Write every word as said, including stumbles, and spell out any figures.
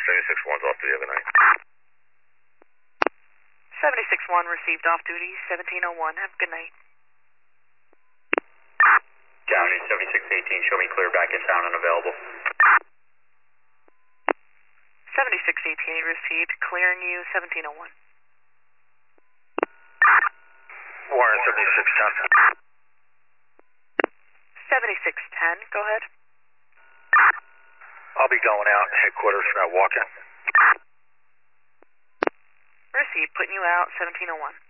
seventy-six one's off duty, have a night. seventy-six one received off duty, seventeen oh one. Have a good night. County seventy-six eighteen, show me clear back in town and available. seventy-six eighteen received, clearing you, seventeen oh one. Warren seventy-six ten. seventy-six ten, go ahead. I'll be going out headquarters for that walk-in. Received, putting you out, seventeen oh one.